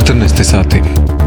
14 sati.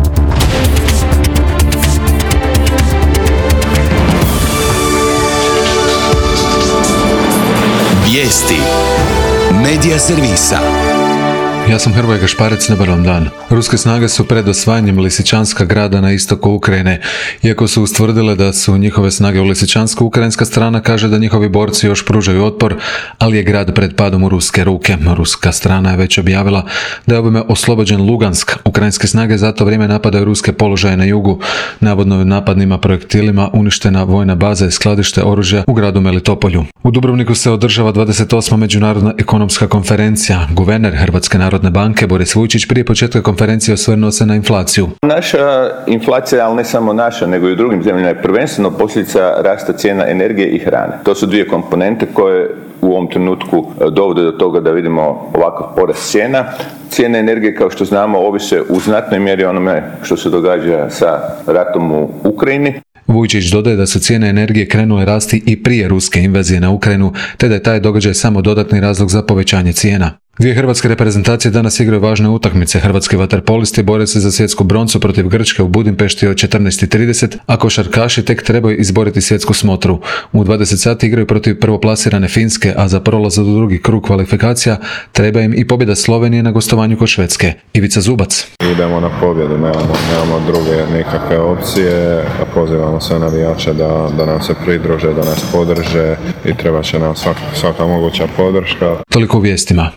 Vijesti Medija servisa. Ja sam Hrvoje Gašparec, dobar vam dan. Ruske snage su pred osvajanjem Lisičanska, grada na istoku Ukrajine. Iako su ustvrdile da su njihove snage u Lisičansku, ukrajinska strana kaže da njihovi borci još pružaju otpor, ali je grad pred padom u ruske ruke. Ruska strana je već objavila da je ovime oslobođen Lugansk. Ukrajinske snage za to vrijeme napadaju ruske položaje na jugu. Navodno je napadnima projektilima uništena vojna baza i skladište oružja u gradu Melitopolju. U Dubrovniku se održava 28. međunarodna ekonomska konferencija. Guverner Hrvatske narodne banke Boris Vujčić prije početka konferencije osvrnuo se na inflaciju. Naša inflacija, ali ne samo naša, nego i u drugim zemljama, je prvenstveno posljedica rasta cijena energije i hrane. To su dvije komponente koje u ovom trenutku dovode do toga da vidimo ovakav porast cijena. Cijene energije, kao što znamo, ovise u znatnoj mjeri onome što se događa sa ratom u Ukrajini. Vujčić dodaje da su cijene energije krenule rasti i prije ruske invazije na Ukrajinu, te da je taj događaj samo dodatni razlog za povećanje cijena. Dvije hrvatske reprezentacije danas igraju važne utakmice. Hrvatski vaterpolisti bore se za svjetsku broncu protiv Grčke u Budimpešti od 14:30, a košarkaši tek trebaju izboriti svjetsku smotru. U 20 sati igraju protiv prvoplasirane Finske, a za prolaz u drugi krug kvalifikacija treba im i pobjeda Slovenije na gostovanju kod Švedske. Ivica Zubac. Idemo na pobjedu, nemamo druge nikakve opcije, pozivamo sve navijače da nam se pridruže, da nas podrže i treba će nam svaka moguća podrška. Toliko u vijestima.